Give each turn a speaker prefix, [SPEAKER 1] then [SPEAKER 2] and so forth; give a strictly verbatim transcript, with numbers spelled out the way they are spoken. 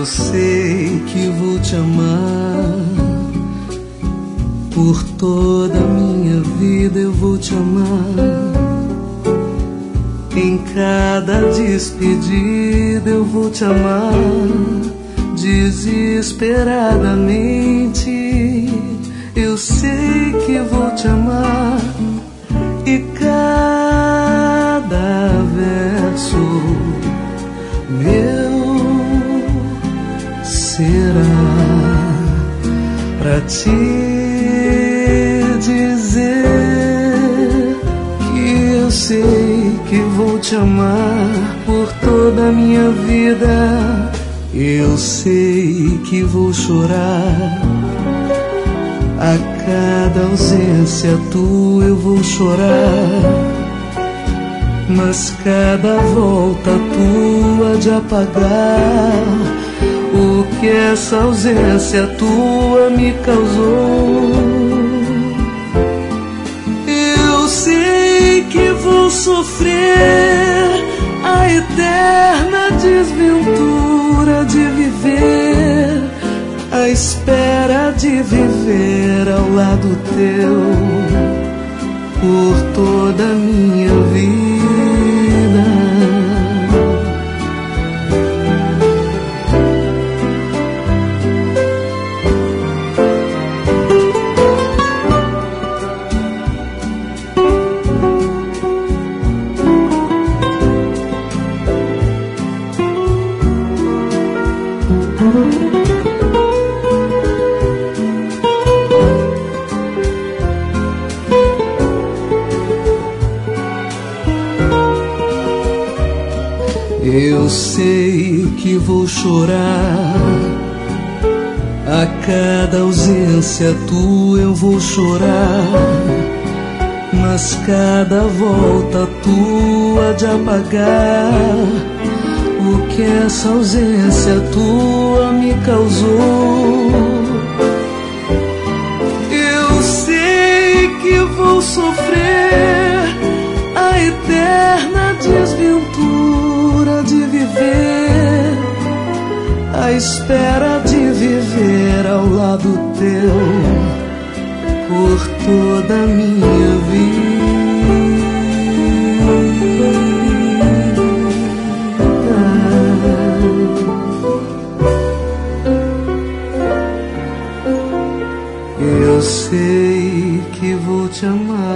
[SPEAKER 1] Eu sei que vou te amar por toda a minha vida, eu vou te amar. Em cada despedida eu vou te amar desesperadamente. Eu sei que vou te amar e cada verso meu será pra te dizer que eu sei que vou te amar por toda a minha vida. Eu sei que vou chorar a cada ausência tua, eu vou chorar, mas cada volta tua de apagar o que essa ausência tua me causou. Eu sei que vou sofrer a eterna desventura de viver, a espera de viver ao lado teu por toda a minha vida. Eu sei que vou chorar a cada ausência tua, eu vou chorar, mas cada volta tua de apagar o que essa ausência tua me causou. Eu sei que vou sofrer a eterna desventura de viver, a espera de viver ao lado teu por toda a minha vida. Eu sei que vou te amar